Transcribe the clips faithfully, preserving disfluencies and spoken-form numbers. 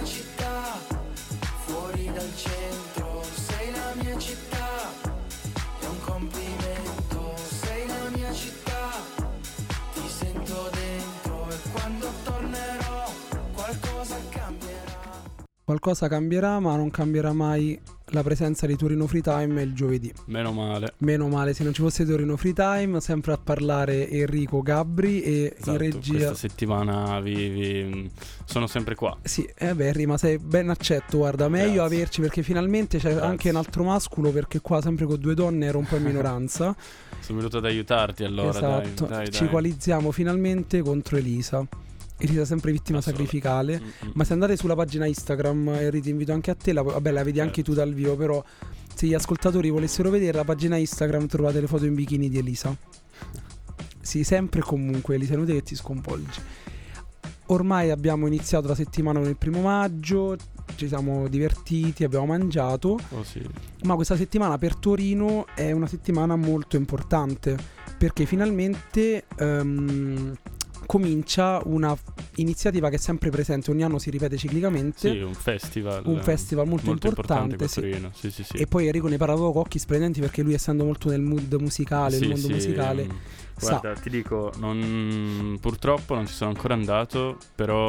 città, fuori dal centro, sei la mia città, è un complimento, sei la mia città, ti sento dentro e quando tornerò qualcosa cambierà. Qualcosa cambierà, ma non cambierà mai la presenza di Torino Free Time il giovedì. Meno male. Meno male, se non ci fosse Torino Free Time, sempre a parlare Enrico Gabri e Esatto, in regia. questa settimana vi, vi- sono sempre qua. Sì, eh beh, ma sei ben accetto, guarda, meglio Grazie. averci perché finalmente c'è Grazie. anche un altro masculo, perché qua sempre con due donne ero un po' in minoranza. Sono venuto ad aiutarti allora. Esatto, dai, dai, ci dai. coalizziamo finalmente contro Elisa. Elisa sempre vittima Assolut- sacrificale. Mm-mm. Ma se andate sulla pagina Instagram, Henry, ti invito anche a te, la, vabbè la vedi anche Certo. tu dal vivo, però se gli ascoltatori volessero vedere la pagina Instagram trovate le foto in bikini di Elisa. Sì, sempre e comunque Elisa, è inutile che ti sconvolgi. Ormai abbiamo iniziato la settimana con il primo maggio, ci siamo divertiti, abbiamo mangiato, Oh sì. ma questa settimana per Torino è una settimana molto importante perché finalmente ehm, comincia una iniziativa che è sempre presente, ogni anno si ripete ciclicamente. Sì, un festival. Un festival molto, molto importante, importante sì. qua a Torino. Sì, sì, sì. E poi Enrico ne parlava con occhi splendenti perché lui, essendo molto nel mood musicale, Sì, nel mondo sì, musicale, mm, sa. Guarda, ti dico, non, purtroppo non ci sono ancora andato,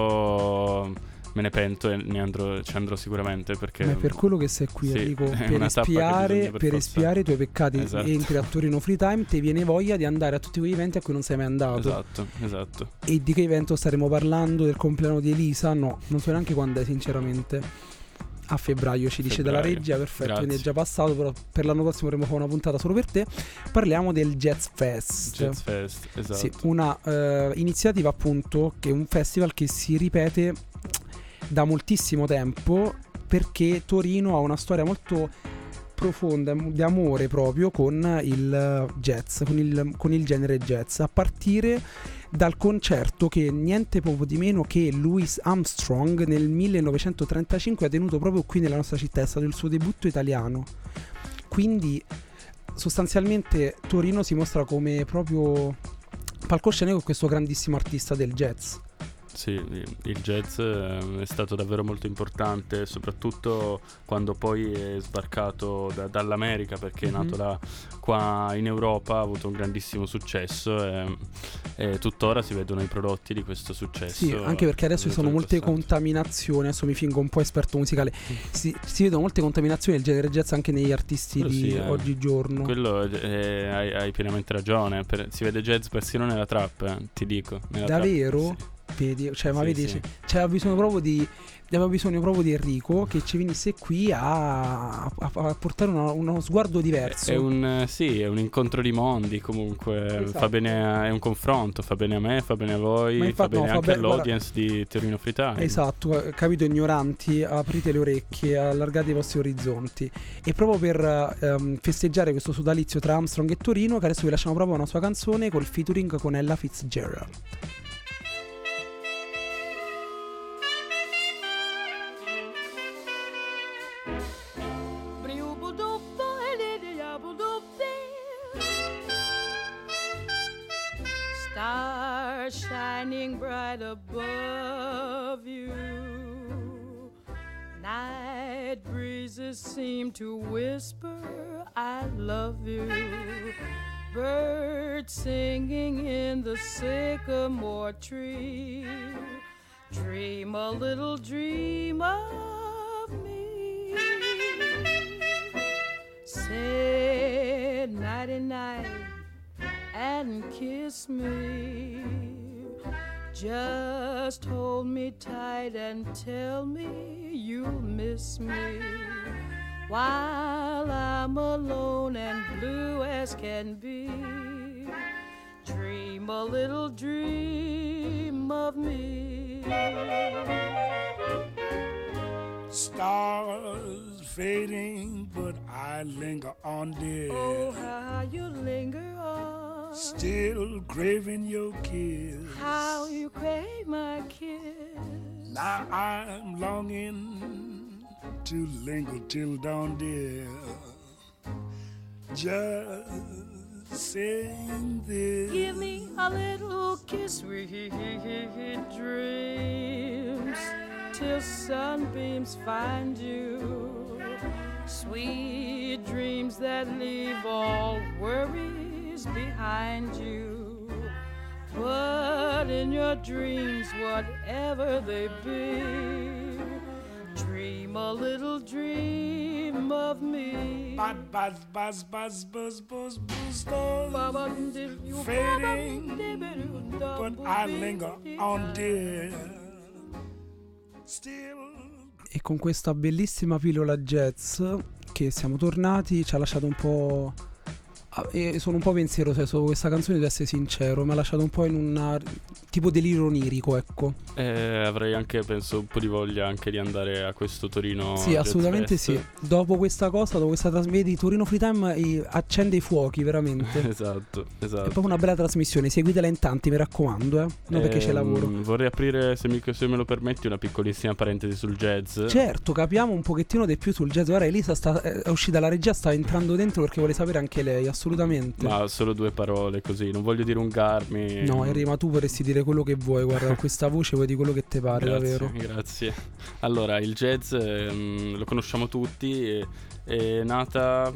però me ne pento e ne andrò, ci andrò sicuramente perché... Ma è per quello che sei qui, sì, Enrico, è per una tappa che espiare, bisogna per per forza- espiare i tuoi peccati. Esatto. Entri a Torino Free Time, ti viene voglia di andare a tutti quegli eventi a cui non sei mai andato. Esatto, esatto. E di che evento staremo parlando? Del compleanno di Elisa? No, non so neanche quando è, sinceramente. A febbraio ci dice dalla Febbraio. regia, perfetto, Grazie. quindi è già passato, però per l'anno prossimo avremo fare una puntata solo per te. Parliamo del Jazz Fest. Jazz Fest, esatto. Sì, una eh, iniziativa appunto che è un festival che si ripete da moltissimo tempo perché Torino ha una storia molto profonda di amore proprio con il jazz, con il, con il genere jazz, a partire dal concerto che niente poco di meno che Louis Armstrong nel millenovecentotrentacinque ha tenuto proprio qui nella nostra città, è stato il suo debutto italiano. Quindi sostanzialmente Torino si mostra come proprio palcoscenico con questo grandissimo artista del jazz. Sì, il jazz eh, è stato davvero molto importante, soprattutto quando poi è sbarcato da- dall'America, perché è nato Mhm. là, qua in Europa, ha avuto un grandissimo successo e, e tuttora si vedono i prodotti di questo successo. Sì, anche perché adesso ci sono molte contaminazioni. contaminazioni, adesso mi fingo un po' esperto musicale, si, si vedono molte contaminazioni del genere jazz anche negli artisti Quello di sì, eh. oggigiorno. Quello è- è- hai, hai pienamente ragione, per- si vede jazz persino nella trap, eh, ti dico. Nella trap, Davvero? sì. Vedi, cioè, ma Sì, vedi, sì. c'è- c'aveva bisogno proprio di aveva bisogno proprio di Enrico che ci venisse qui a, a- a portare una- uno sguardo diverso. È un eh, sì, è un incontro di mondi comunque, Esatto. fa bene a- è un confronto, fa bene a me, fa bene a voi, Ma fa infatti, no, bene fa anche be- guarda- all'audience di Torino Free Time. Esatto, eh, capito, ignoranti, aprite le orecchie, allargate i vostri orizzonti. E proprio per ehm, festeggiare questo sodalizio tra Armstrong e Torino, che adesso vi lasciamo proprio una sua canzone col featuring con Ella Fitzgerald. Stars shining bright above you. Night breezes seem to whisper, I love you. Birds singing in the sycamore tree. Dream a little dream of me. Say nighty night and kiss me. Just hold me tight and tell me you'll miss me. While I'm alone and blue as can be, dream a little dream of me. Stars fading, but I linger on, dear. Oh, how you linger on. Still craving your kiss. How you crave my kiss. Now I'm longing to linger till dawn, dear. Just saying this. Give me a little kiss, sweet dreams. till sunbeams find you. Sweet dreams that leave all worries behind you. But in your dreams, whatever they be, dream a little dream of me. Buzz, buzz, buzz, buzz, buzz, buzz, buzz, buzz. Fading, but I linger on, dear. Still. E con questa bellissima pillola jazz che siamo tornati, ci ha lasciato un po'... E sono un po' pensieroso su questa canzone, devo essere sincero, mi ha lasciato un po' in un tipo delirio onirico, ecco. Eh, avrei anche, penso, un po' di voglia anche di andare a questo Torino. Sì, Jazz assolutamente Fest. sì. Dopo questa cosa, dopo questa trasmissione di Torino Free Time, eh, accende i fuochi, veramente. Esatto, esatto. È proprio una bella trasmissione, seguitela in tanti, mi raccomando, eh. Non perché c'è Ehm, lavoro. Vorrei aprire, se, mi, se me lo permetti, una piccolissima parentesi sul jazz. Certo, capiamo un pochettino di più sul jazz. Ora Elisa sta, è uscita la regia, sta entrando dentro perché vuole sapere anche lei, assolutamente. Ma solo due parole così, non voglio dilungarmi. No, Henry, ma tu vorresti dire quello che vuoi, guarda, con questa voce puoi dire quello che ti pare, Grazie, davvero. Grazie. Allora, il jazz ehm, lo conosciamo tutti, è, è nata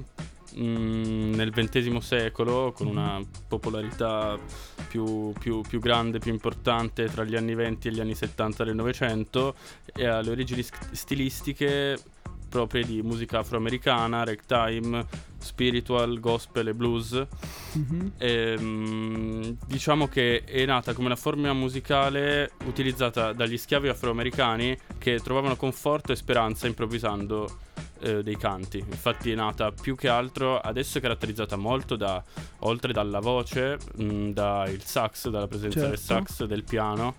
mh, nel ventesimo secolo con una popolarità più, più, più grande, più importante tra gli anni venti e gli anni settanta del Novecento, e ha le origini st- stilistiche proprie di musica afroamericana, ragtime, spiritual, gospel e blues. Mm-hmm. E, mh, diciamo che è nata come una forma musicale utilizzata dagli schiavi afroamericani che trovavano conforto e speranza improvvisando eh, dei canti. Infatti è nata più che altro, adesso è caratterizzata molto da, oltre dalla voce, mh, dal sax, dalla presenza Certo. del sax, del piano,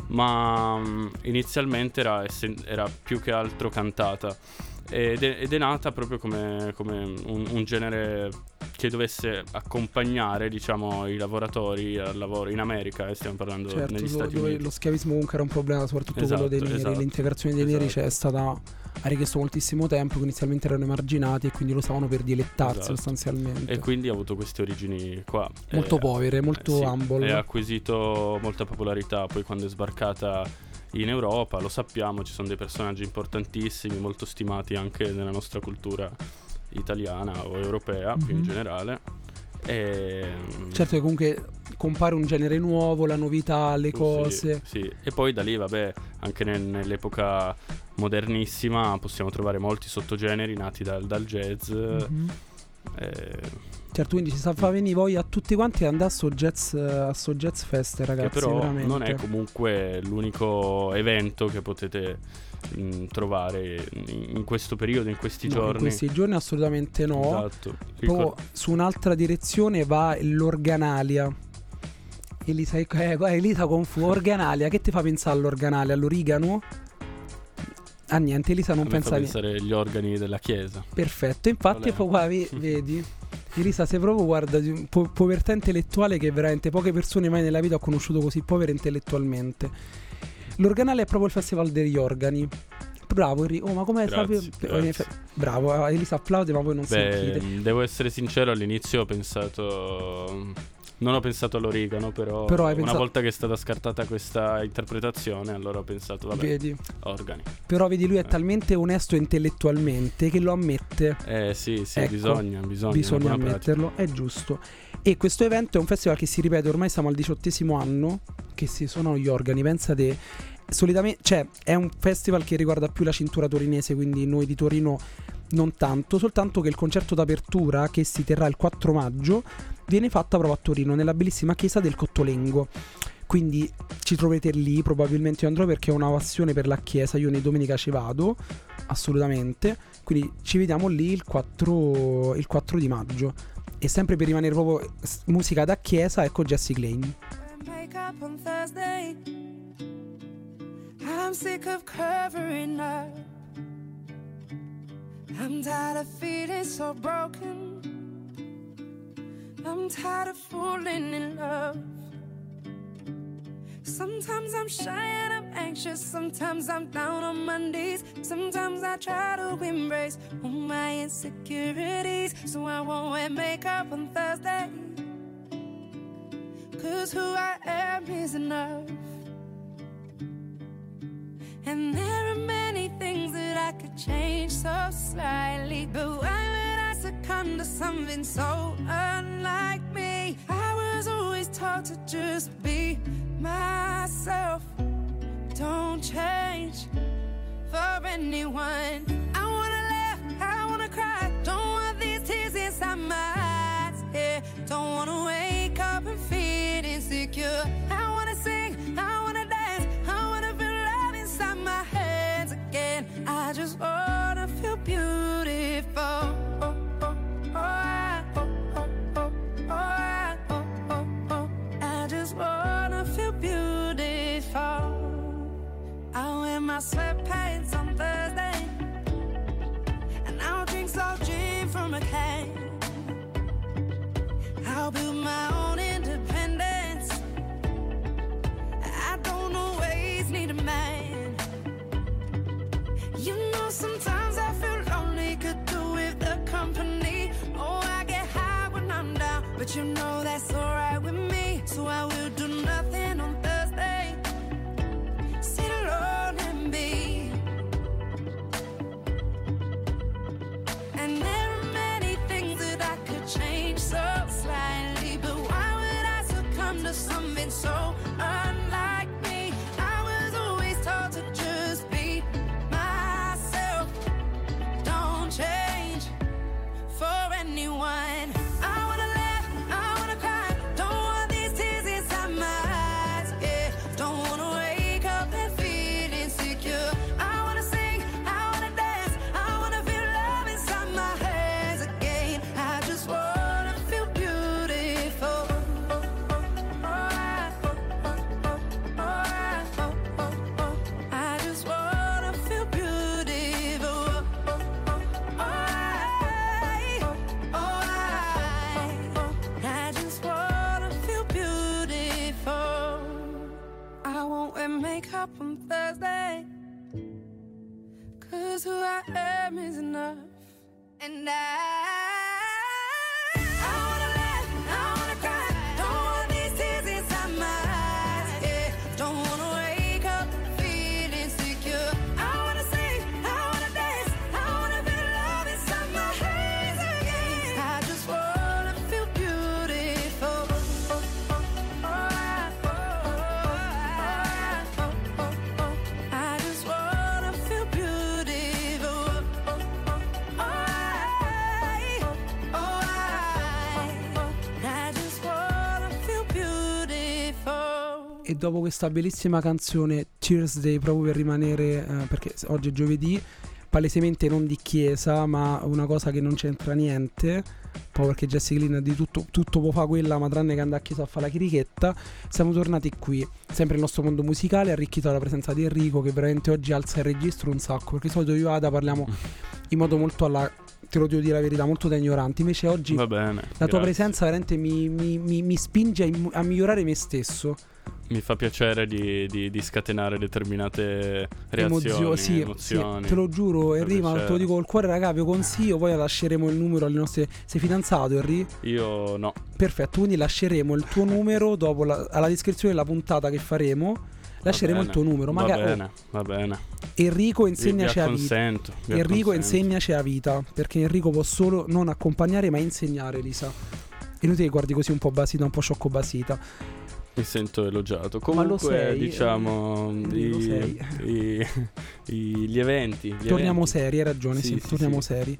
ma mh, inizialmente era, essen- era più che altro cantata. Ed è, ed è nata proprio come, come un, un genere che dovesse accompagnare, diciamo, i lavoratori al lavoro in America, e stiamo parlando Certo, negli dove, Stati dove Uniti. lo schiavismo comunque era un problema, soprattutto Esatto, quello dei neri, esatto, l'integrazione dei neri esatto. c'è stata, ha richiesto moltissimo tempo, che inizialmente erano emarginati e quindi lo usavano per dilettarsi, Esatto. sostanzialmente. E quindi ha avuto queste origini qua. Molto E- povere, molto eh sì, humble. E ha acquisito molta popolarità poi quando è sbarcata in Europa. Lo sappiamo, ci sono dei personaggi importantissimi, molto stimati anche nella nostra cultura italiana o europea, più in Mhm. generale. E Certo che comunque compare un genere nuovo, la novità, le cose. Sì, sì. E poi da lì, vabbè, anche nel- nell'epoca modernissima possiamo trovare molti sottogeneri nati dal, dal jazz. Mhm. eh, Certo, quindi ci sta fa venire voglia a tutti quanti di andare a sto jazz, a sto jazz fest, ragazzi, che però veramente. non è comunque l'unico evento che potete mh, trovare in, in questo periodo, in questi No, giorni. in questi giorni assolutamente no. Esatto. Poi Ricor- su un'altra direzione va l'organalia. Elisa, eh, guarda, Elisa con fu organalia, che ti fa pensare all'organalia? All'origano? Ah, niente, Elisa non a me fa pensa niente. pensare agli organi della chiesa. Perfetto, infatti Vabbè. poi qua ve- vedi, Elisa, sei proprio, guarda, di un po- povertà intellettuale che veramente poche persone mai nella vita ho conosciuto così povere intellettualmente. L'organale è proprio il festival degli organi. Bravo Enrico, oh, ma come Grazie, sapevi? grazie. Bravo, Elisa applaude, ma voi non sentite. Beh, devo essere sincero, all'inizio ho pensato... Non ho pensato all'origano, però, Però hai una pensato- volta che è stata scartata questa interpretazione, allora ho pensato, vabbè, Vedi? organi. Però vedi, lui è Eh. talmente onesto intellettualmente che lo ammette. Eh sì, sì, Ecco, bisogna, bisogna. Bisogna una buona pratica. ammetterlo, è giusto. E questo evento è un festival che si ripete, ormai siamo al diciottesimo anno che si suonano gli organi, pensate. Solitamente, cioè, è un festival che riguarda più la cintura torinese, quindi noi di Torino non tanto, soltanto che il concerto d'apertura, che si terrà il quattro maggio, viene fatta proprio a Torino, nella bellissima chiesa del Cottolengo. Quindi ci troverete lì, probabilmente io andrò perché ho una passione per la chiesa, io ogni domenica ci vado, assolutamente. Quindi ci vediamo lì il quattro, il quattro di maggio. E sempre per rimanere proprio s- musica da chiesa, ecco Jessie Klein. Make up on Thursday. I'm sick of covering up. I'm tired of feeling so broken. I'm tired of falling in love. Sometimes I'm shy and I'm anxious. Sometimes I'm down on my knees. Sometimes I try to embrace all my insecurities. So I won't wear makeup on Thursday. 'Cause who I am is enough. And there are many things that I could change so slightly, but why would I succumb to something so unlike me? I was always taught to just be myself. Don't change for anyone. I wanna laugh, I wanna cry, don't want these tears inside my eyes, yeah. Don't wanna wake up and feel insecure. I wanna sing, I wanna dance, I wanna feel love inside my hands again. I just wanna feel beautiful. Oh, oh, oh, I, oh, oh, oh, oh, I, oh, oh, oh. I just wanna feel beautiful. I wear my sweatpants on Thursday, and I'll drink slow gin from a can. I'll build my own independence. I don't always need a man. You know, sometimes I feel lonely, could do with the company. Oh, I get high when I'm down, but you know that's alright with me. So I will do nothing on Thursday. Sit alone and be. And there are many things that I could change so slightly, but why would I succumb to something so unlike me? I was always taught to just be myself. Don't change for anyone. I wanna laugh, I wanna cry, don't want these tears inside my eyes, yeah. Don't wanna wake up and feel insecure. I wanna sing, I wanna dance, I wanna feel love inside my hands again. I just wanna feel beautiful. Oh, oh, oh, I, oh, oh, oh, oh, I, oh, oh, oh. I just wanna feel beautiful. Oh, oh, oh, I, oh, oh, I, I just wanna feel beautiful. I won't wear makeup on Thursday, 'cause who I am is enough. And I, I wanna laugh, I wanna cry, don't want these tears inside my eyes, yeah. Don't wanna wake up feeling insecure. I wanna sing, I wanna dance, I wanna feel love inside my hands again. I just wanna feel beautiful. Oh, oh, oh, I, oh, oh, I, oh, oh, oh. I just wanna feel beautiful. Oh, oh, oh, I, oh, oh, I, I just wanna feel beautiful. E dopo questa bellissima canzone Thursday, proprio per rimanere, eh, perché oggi è giovedì, palesemente non di chiesa, ma una cosa che non c'entra niente, poi perché Jessica Glynn di tutto, tutto può fare quella, ma tranne che andare a chiesa a fare la chirichetta. Siamo tornati qui, sempre nel nostro mondo musicale, arricchito dalla presenza di Enrico, che veramente oggi alza il registro un sacco, perché di solito io e Ada parliamo in modo molto alla, te lo devo dire la verità, molto da ignoranti. Invece oggi Va bene, la grazie. tua presenza veramente mi, mi, mi, mi spinge a, im- a migliorare me stesso. Mi fa piacere di, di, di scatenare determinate reazioni, Emozio- sì, emozioni. sì, te lo giuro, Fa Enrico, ma piacere. te lo dico col cuore, raga, vi consiglio. Poi lasceremo il numero alle nostre. Sei fidanzato, Enrico? Io no. Perfetto, quindi lasceremo il tuo numero dopo la, alla descrizione della puntata che faremo. Lasceremo il tuo numero. Va Magari bene, va bene. Enrico Vi, vi insegnaci a vita. acconsento. vi Enrico acconsento. insegnaci a vita. Perché Enrico può solo non accompagnare ma insegnare, Lisa. E noi ti guardi così un po' basita, un po' sciocco basita. Mi sento elogiato. Ma lo Comunque, sei, diciamo, eh, i, lo sei. i- i- gli eventi. Gli Torniamo eventi. seri, hai ragione, sì, Sì, sì, torniamo sì. seri.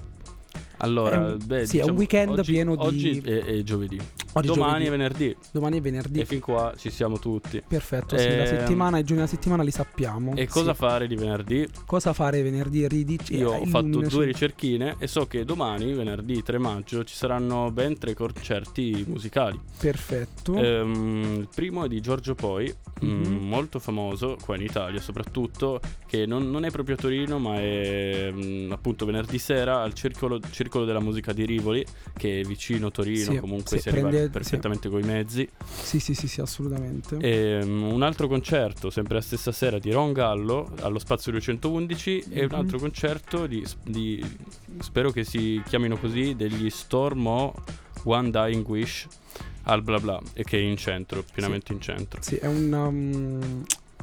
Allora, È un- beh, sì, è un diciamo, weekend oggi- pieno di- Oggi è, è giovedì. Oggi è Domani giovedì. è venerdì. Domani è venerdì. E fin qua ci siamo tutti. Perfetto, sì, la Ehm, settimana, i giorni della settimana li sappiamo. E cosa Sì. fare di venerdì? Cosa fare venerdì? Ridici, Io eh, ho fatto illuminaci. due ricerchine e so che domani, venerdì tre maggio, ci saranno ben tre concerti musicali. Perfetto. Ehm, il primo è di Giorgio Poi, mm, Mhm. molto famoso qua in Italia soprattutto, che non, non è proprio a Torino ma è mm, appunto venerdì sera al Circolo, Circolo della Musica di Rivoli, che è vicino Torino, Sì, comunque sì, si arriva prende- perfettamente coi mezzi. Sì, sì, sì, sì, assolutamente. Ehm, un altro concerto sempre la stessa sera di Ron Gallo allo Spazio duecentoundici e un Mhm. altro concerto di, di spero che si chiamino così, degli Storm o One Dying Wish al bla bla, e che è in centro, pienamente in centro. Sì, è un um,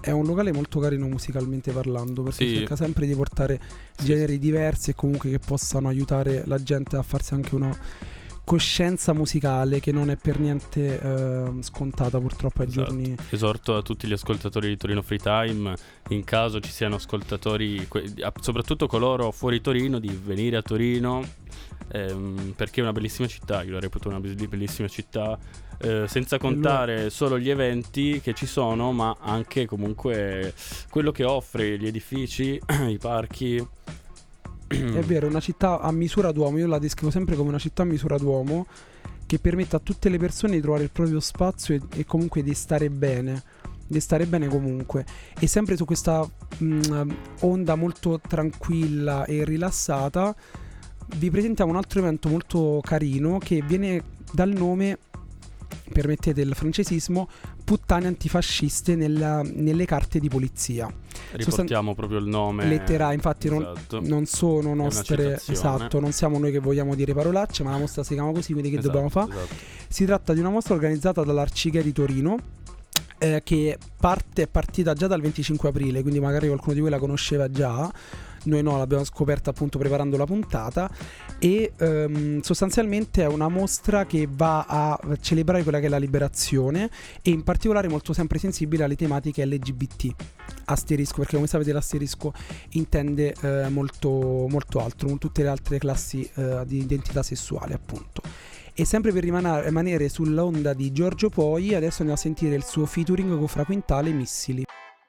è un locale molto carino musicalmente parlando, perché Sì. cerca sempre di portare Sì, generi diversi e comunque che possano aiutare la gente a farsi anche una coscienza musicale che non è per niente eh, scontata purtroppo ai Esatto. giorni. Esorto a tutti gli ascoltatori di Torino Free Time, in caso ci siano ascoltatori, que- a- soprattutto coloro fuori Torino, di venire a Torino, ehm, perché è una bellissima città, io la reputo una be- bellissima città, eh, senza contare solo gli eventi che ci sono, ma anche comunque quello che offre, gli edifici, i parchi. È vero, è una città a misura d'uomo, io la descrivo sempre come una città a misura d'uomo che permette a tutte le persone di trovare il proprio spazio e, e comunque di stare bene, di stare bene comunque. E sempre su questa mh, onda molto tranquilla e rilassata vi presentiamo un altro evento molto carino che viene dal nome, permettete il francesismo, puttane antifasciste nella, nelle carte di polizia. Riportiamo proprio il nome Lettera, infatti non, esatto. non sono una nostre, citazione. esatto, non siamo noi che vogliamo dire parolacce, ma la mostra si chiama così, quindi che Esatto, dobbiamo fare? esatto. Si tratta di una mostra organizzata dall'Arcigay di Torino, eh, che parte, è partita già dal venticinque aprile, quindi magari qualcuno di voi la conosceva già. Noi no, l'abbiamo scoperta appunto preparando la puntata. E ehm, sostanzialmente è una mostra che va a celebrare quella che è la liberazione e in particolare molto sempre sensibile alle tematiche L G B T. Asterisco, perché come sapete l'asterisco intende eh, molto, molto altro, con tutte le altre classi eh, di identità sessuale appunto. E sempre per rimana- rimanere sull'onda di Giorgio Poi, adesso andiamo a sentire il suo featuring con Fra Quintale e Missili.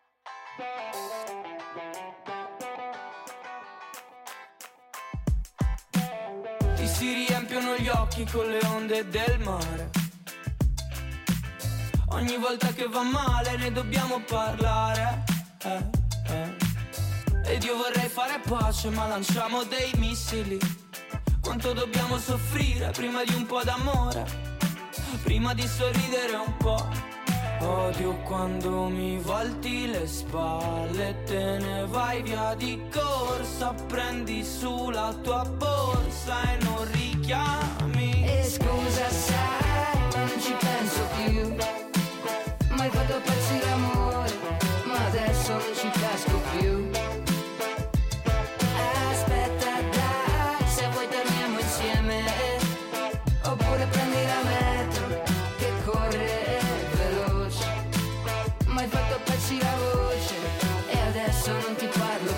Ti si riempiono gli occhi con le onde del mare. Ogni volta che va male ne dobbiamo parlare. Eh, eh. Ed io vorrei fare pace, ma lanciamo dei missili. Quanto dobbiamo soffrire prima di un po' d'amore, prima di sorridere un po'. Odio quando mi volti le spalle e te ne vai via di corsa. Prendi su la tua borsa e non richiami. E scusa sai, ma non ci penso più. Mai fatto impazzire amore, ma adesso non ci casco più. Aspetta dai, se vuoi torniamo insieme. Oppure prendi la metro che corre veloce. Mai fatto pezzi la voce e adesso non ti parlo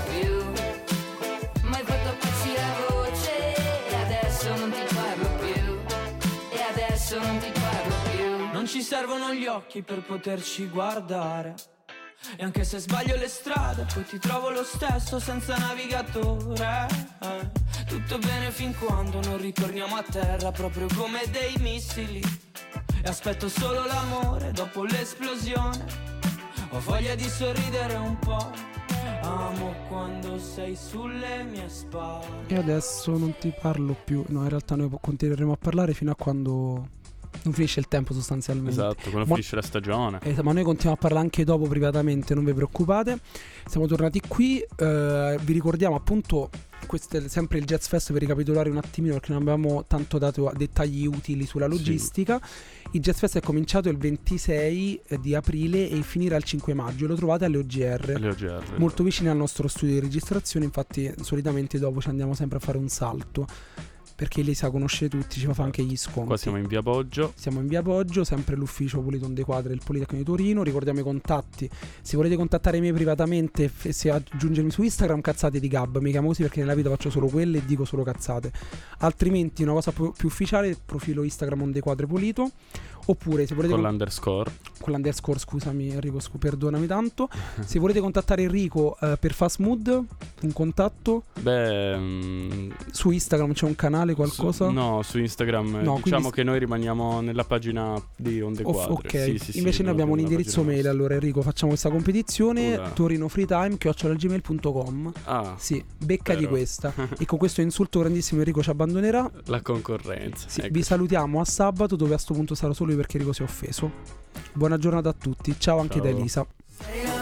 più. Mai fatto pezzi la voce e adesso non ti parlo più. E adesso non ti parlo più. Non ci servono gli occhi per poterci guardare. E anche se sbaglio le strade poi ti trovo lo stesso senza navigatore. eh. Tutto bene fin quando non ritorniamo a terra, proprio come dei missili. E aspetto solo l'amore dopo l'esplosione. Ho voglia di sorridere un po'. Amo quando sei sulle mie spalle. E adesso non ti parlo più. No, in realtà noi continueremo a parlare fino a quando non finisce il tempo sostanzialmente. Esatto, quando Ma- finisce la stagione. Eh, ma noi continuiamo a parlare anche dopo privatamente, non vi preoccupate. Siamo tornati qui, eh, vi ricordiamo appunto questo è sempre il Jazz Fest per ricapitolare un attimino perché non abbiamo tanto dato dettagli utili sulla logistica. Sì. Il Jazz Fest è cominciato il ventisei di aprile e finirà il cinque maggio. Lo trovate alle O G R, alle O G R molto esatto. vicino al nostro studio di registrazione. Infatti solitamente dopo ci andiamo sempre a fare un salto perché Elisa conosce tutti, ci fa fare anche gli sconti. Qua siamo in via Poggio. Siamo in via Poggio, sempre l'ufficio Politon dei Quadri del Politecnico di Torino. Ricordiamo i contatti. Se volete contattare me privatamente e se aggiungermi su Instagram, cazzate di Gab. Mi chiamo così perché nella vita faccio solo quelle e dico solo cazzate. Altrimenti una cosa più, più ufficiale, il profilo Instagram Onde Quadre Polito. Oppure se volete Con con- l'underscore. con l'underscore, scusami Enrico, scu- perdonami tanto. Se volete contattare Enrico eh, per Fast Mood, un contatto Beh mm, su Instagram, c'è un canale, qualcosa? su, No, su Instagram No, diciamo quindi- che noi rimaniamo nella pagina di Onde Off- Quadre. ok, Sì, sì, sì, invece noi abbiamo un nella indirizzo pagina mail. nostra. Allora Enrico, facciamo questa competizione. Ura. Torino Free Time chiocciola gmail punto com. Ah, Sì, becca di vero. questa. E con questo insulto grandissimo Enrico ci abbandonerà. la concorrenza. Sì, ecco. vi salutiamo a sabato, dove a sto punto sarò solo io perché Enrico si è offeso. Buona giornata a tutti. Ciao anche Ciao. da Elisa. Sei la